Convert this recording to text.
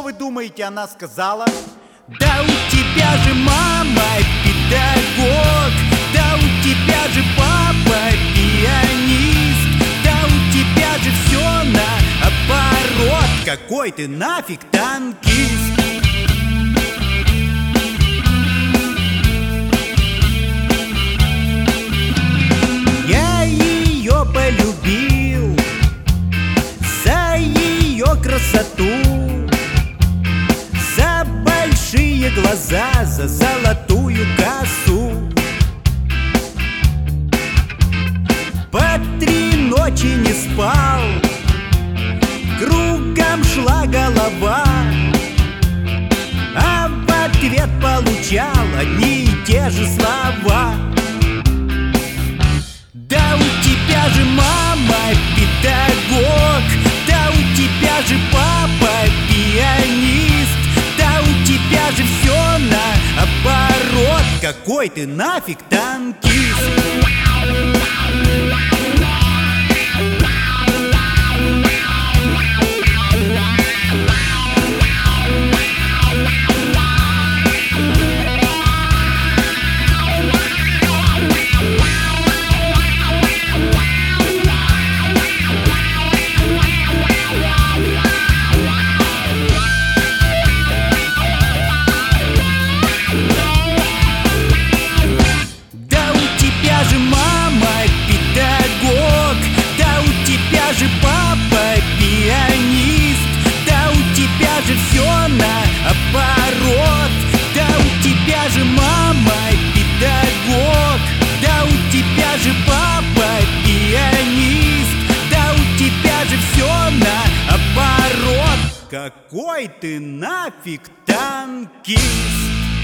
вы думаете, она сказала? Да у тебя же мама педагог, да у тебя же папа пианист, да у тебя же все наоборот. Какой ты нафиг танкист? Я ее полюбил за ее красоту, за большие глаза, за золотую косу. По 3 ночи не спал, кругом шла голова, а в ответ получал одни и те же слова. Да у тебя же мама педагог, да у тебя же папа пианист, да у тебя же все наоборот. Какой ты нафиг танкист? Папа пианист, да у тебя же все наоборот. Да у тебя же мама педагог, да у тебя же папа пианист, да у тебя же все наоборот. Какой ты нафиг танкист?